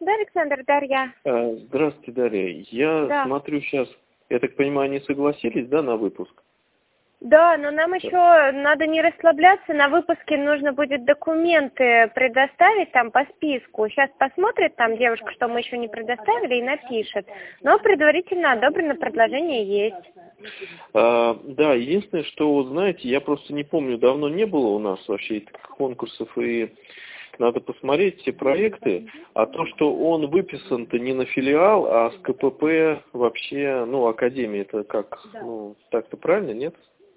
Да, Александр, Дарья. Здравствуйте, Дарья. Я смотрю сейчас, я так понимаю, они согласились, да, на выпуск? Да, но нам еще надо не расслабляться, на выпуске нужно будет документы предоставить там по списку. Сейчас посмотрит там девушка, что мы еще не предоставили, и напишет. Но предварительно одобрено предложение есть. Да, единственное, что, вот знаете, я просто не помню, давно не было у нас вообще этих конкурсов, и надо посмотреть все проекты, а то, что он выписан-то не на филиал, а с КПП вообще, ну, Академии, это как, ну, так-то правильно, нет?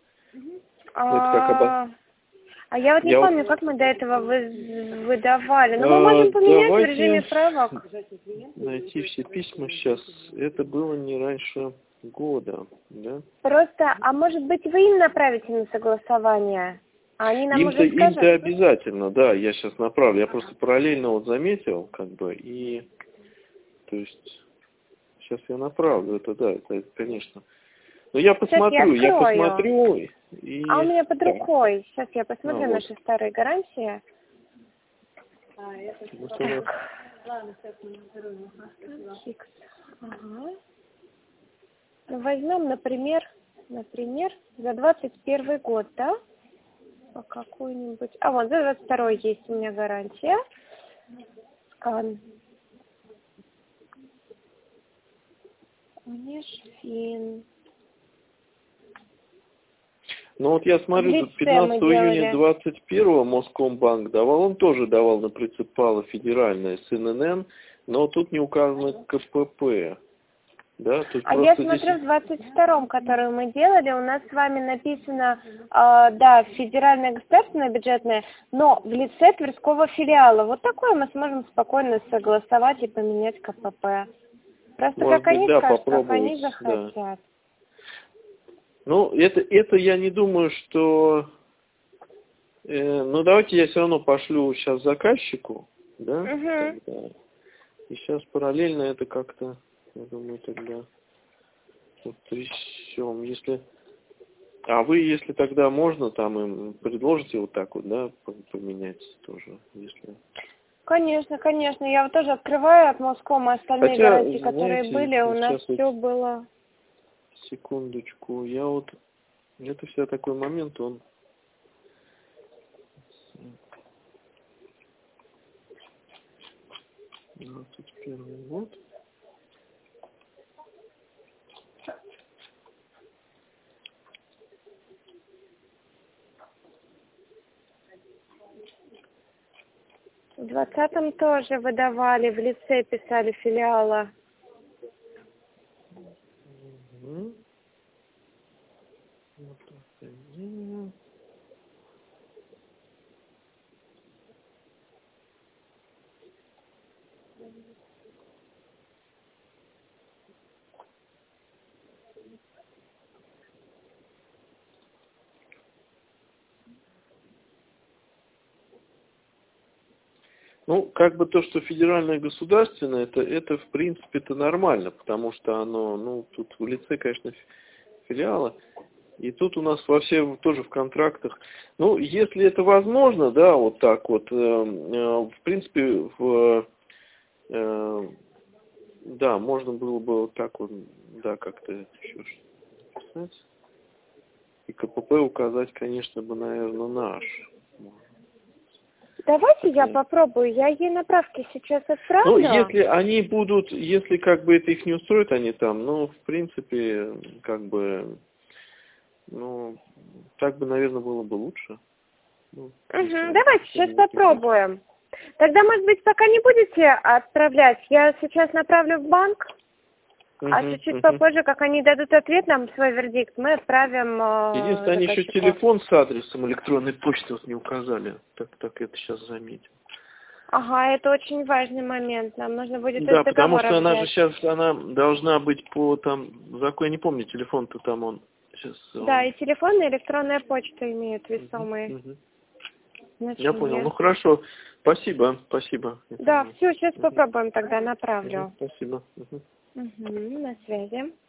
А я вот не помню, как мы до этого выдавали. Но мы можем поменять в режиме правок. Найти все письма сейчас. Это было не раньше года, да? Просто, а может быть, вы им направите на согласование? А они нам уже скажут? Им-то обязательно, да, я сейчас направлю. Я просто параллельно вот заметил, как бы, и, то есть, сейчас я направлю, это да, это конечно. Но я посмотрю, и... А у меня под рукой. Сейчас я посмотрю наши старые гарантии. Ага. Ну, возьмем, например, за 21 год, да? По какой-нибудь... А, вот, за 22 есть у меня гарантия. Скан. Унижфин. Ну вот я смотрю, 15 июня 21-го Москомбанк давал, он тоже давал на принципалы федеральное с ННН, но тут не указано КПП. Да, я смотрю, в 22-м, который мы делали, у нас с вами написано, да, федеральное государственное бюджетное, но в лице Тверского филиала. Вот такое мы сможем спокойно согласовать и поменять КПП. Просто может как они быть, да, скажут, как они захотят. Да. Ну, это я не думаю, что... ну, давайте я все равно пошлю сейчас заказчику, да? Тогда. И сейчас параллельно это как-то, я думаю, тогда утрясем. Если... А вы, если тогда можно, там им предложите вот так вот, да, поменять тоже, если... Конечно, конечно. Я вот тоже открываю от Москома остальные гарантии, которые были, у нас все было... Секундочку, я вот... Это всегда такой момент, он... Тут первый год. В 20-м тоже выдавали, в лице писали филиала. Ну, как бы то, что федеральное государственное, это в принципе это нормально, потому что оно, ну, тут в лице, конечно, филиала. И тут у нас во всем тоже в контрактах. Ну, если это возможно, да, вот так вот, в принципе, да, можно было бы вот так вот, да, как-то еще писать. И КПП указать, конечно, бы, наверное, наш. Давайте я попробую, я ей направки сейчас отправлю. Ну, если они будут, если как бы это их не устроит, они там, ну, в принципе, как бы, ну, так бы, наверное, было бы лучше. Ну, давайте сейчас попробуем. Тогда, может быть, пока не будете отправлять, я сейчас направлю в банк, а чуть-чуть попозже, как они дадут ответ нам, свой вердикт, мы отправим... Единственное, они еще телефон с адресом электронной почты вот не указали. Так это сейчас заметил. Ага, это очень важный момент. Нам нужно будет Да, потому что она же сейчас, она должна быть по там закону, я не помню, телефон-то там он сейчас. Да, и телефон, и электронная почта имеют весомые. Я понял. Ну хорошо. Спасибо. Да, все, сейчас попробуем тогда, направлю. Спасибо. На связи.